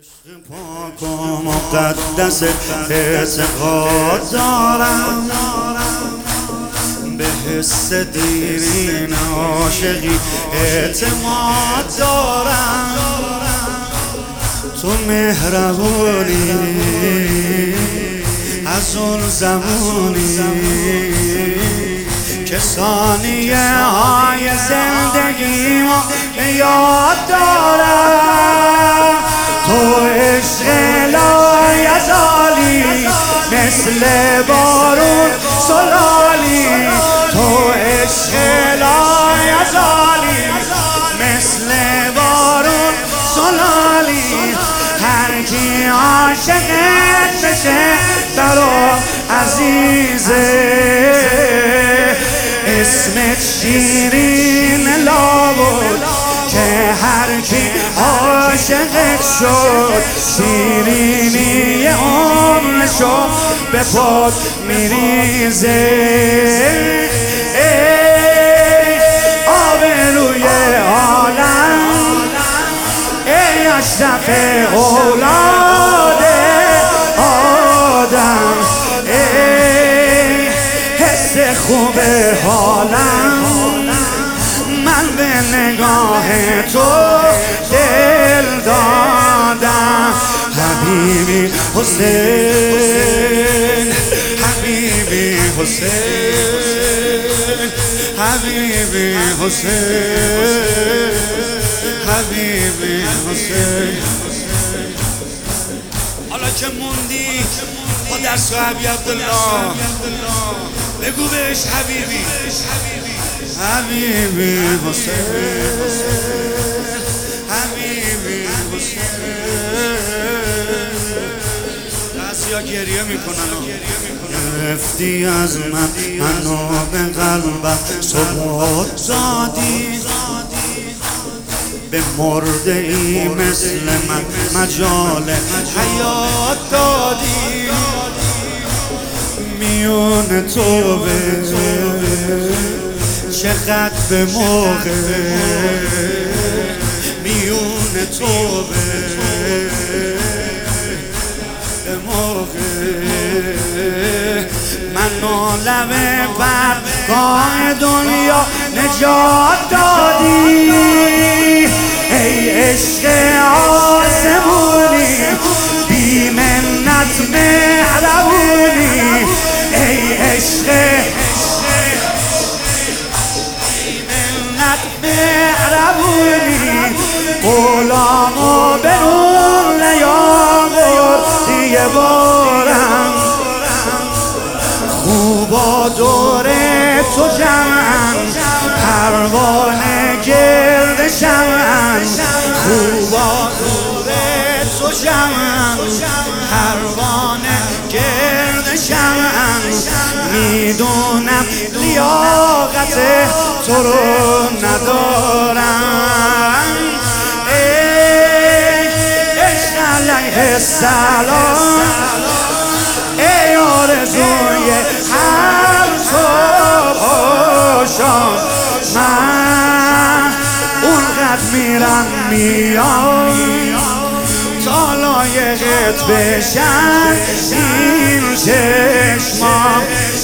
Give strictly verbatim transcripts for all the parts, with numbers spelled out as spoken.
عشق پاک و مقدس اعتقاد دارم، به حس دیرین عاشقی اعتماد دارم. تو مهربونی از اون زمانی که ثانیه های زندگی ما یاد دارم. تو عشق لایزالی مثل بارون سلالی، تو عشق لایزالی مثل بارون سلالی. هر کی عاشقت بشه برا عزیزه، اسمت شیرین لابد که هر کی عاشقت شد شیرینی عمرشو به پات میریزه. ای آبروی عالم، ای اشرف اولاد آدم، ای حس خوب حالم، من به نگاه تو دل دادم. حبیبی حسین، حبیبی حسین، حبیبی حسین، حبیبی حسین. حالا که موندی با دست صاحبی عبدالله بگو بهش حبیبی، حبیبی حسین، حبیبی حسین. بعضیا گریه میکنن، گرفتی از من منو به قلبم ثبات دادی، به مرده ای مثل من مجال حیات دادی. میون تو به چقدر به موقع، میون تو به موقع، منو لب برگاه دنیا نجات دادی. ای عشق آسمونی بی منت مهربونی، ای عشق مهربونی، غلامو به نور نیاوردی یه بارم. خوبا دور تو جمعن، پروانه گرد شمعن، خوبا دور تو جمعن، پروانه گرد شمعن. میدونم لیاقت تو رو ندارم. ای عشق علیه السلام، ای آرزوی هر صبح و شام. من اونقدر میرم میام تا لایقت بشن این چشمام.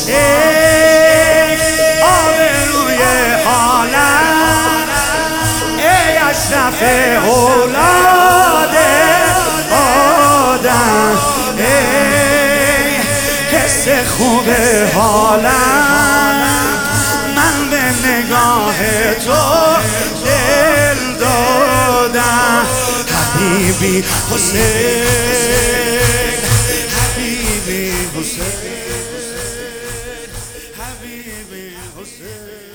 ای آبروی عالم، ای اشرف اولاد آدم، ای حس خوب حالم، من به نگاه تو دل دادم. حبیبی حسین، حبیبی حسین، حبیبی حسین.